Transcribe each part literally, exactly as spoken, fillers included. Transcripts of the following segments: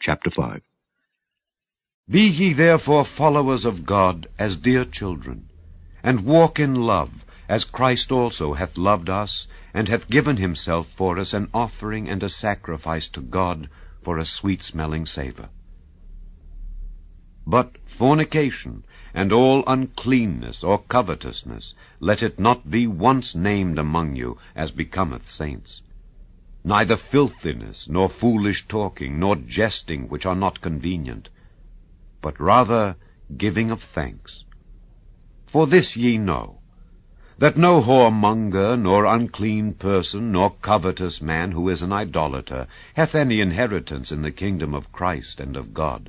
Chapter five. Be ye therefore followers of God as dear children, and walk in love, as Christ also hath loved us, and hath given himself for us an offering and a sacrifice to God for a sweet-smelling savour. But fornication, and all uncleanness or covetousness, let it not be once named among you, as becometh saints. Neither filthiness, nor foolish talking, nor jesting, which are not convenient, but rather giving of thanks. For this ye know, that no whoremonger, nor unclean person, nor covetous man who is an idolater, hath any inheritance in the kingdom of Christ and of God.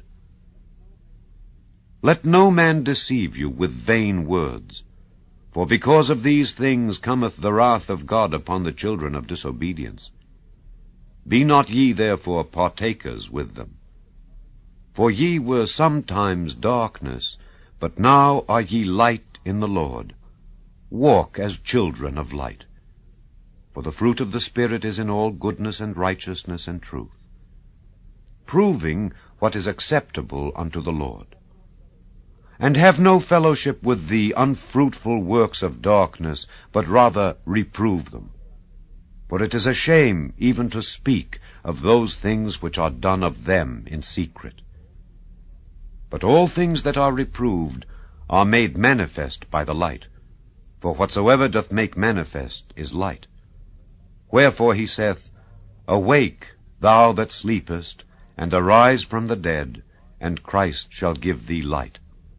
Let no man deceive you with vain words, for because of these things cometh the wrath of God upon the children of disobedience. Be not ye therefore partakers with them. For ye were sometimes darkness, but now are ye light in the Lord. Walk as children of light. For the fruit of the Spirit is in all goodness and righteousness and truth, proving what is acceptable unto the Lord. And have no fellowship with the unfruitful works of darkness, but rather reprove them. For it is a shame even to speak of those things which are done of them in secret. But all things that are reproved are made manifest by the light. For whatsoever doth make manifest is light. Wherefore he saith, Awake, thou that sleepest, and arise from the dead, and Christ shall give thee light.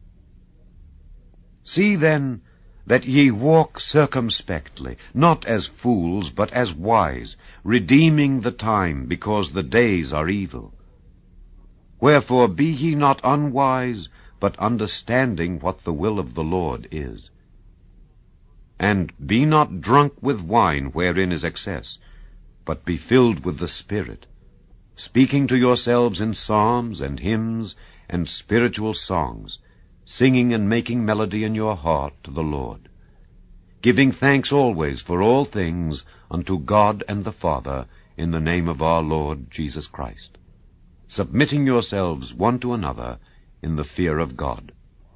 See then that ye walk circumspectly, not as fools, but as wise, redeeming the time, because the days are evil. Wherefore be ye not unwise, but understanding what the will of the Lord is. And be not drunk with wine wherein is excess, but be filled with the Spirit, speaking to yourselves in psalms and hymns and spiritual songs, singing and making melody in your heart to the Lord, giving thanks always for all things unto God and the Father, in the name of our Lord Jesus Christ, submitting yourselves one to another in the fear of God.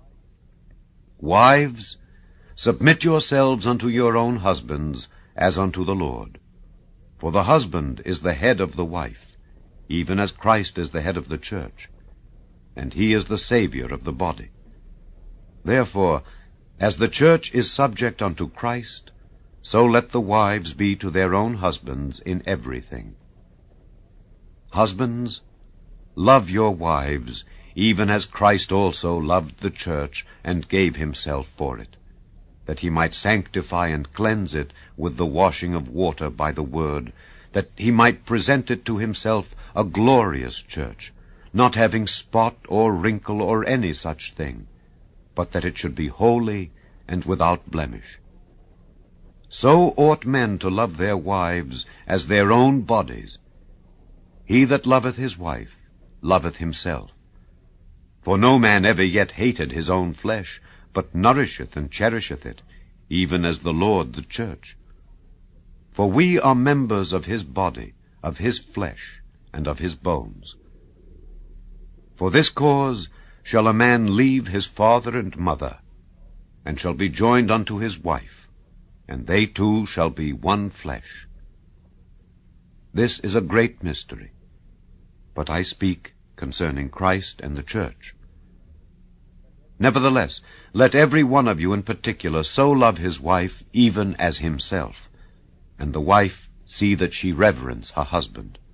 Wives, submit yourselves unto your own husbands, as unto the Lord. For the husband is the head of the wife, even as Christ is the head of the church, and he is the Savior of the body. Therefore, as the church is subject unto Christ, so let the wives be to their own husbands in everything. Husbands, love your wives, even as Christ also loved the church, and gave himself for it, that he might sanctify and cleanse it with the washing of water by the word, that he might present it to himself a glorious church, not having spot or wrinkle or any such thing, but that it should be holy and without blemish. So ought men to love their wives as their own bodies. He that loveth his wife loveth himself. For no man ever yet hated his own flesh, but nourisheth and cherisheth it, even as the Lord the church. For we are members of his body, of his flesh, and of his bones. For this cause shall a man leave his father and mother, and shall be joined unto his wife, and they two shall be one flesh. This is a great mystery, but I speak concerning Christ and the church. Nevertheless, let every one of you in particular so love his wife even as himself, and the wife see that she reverence her husband.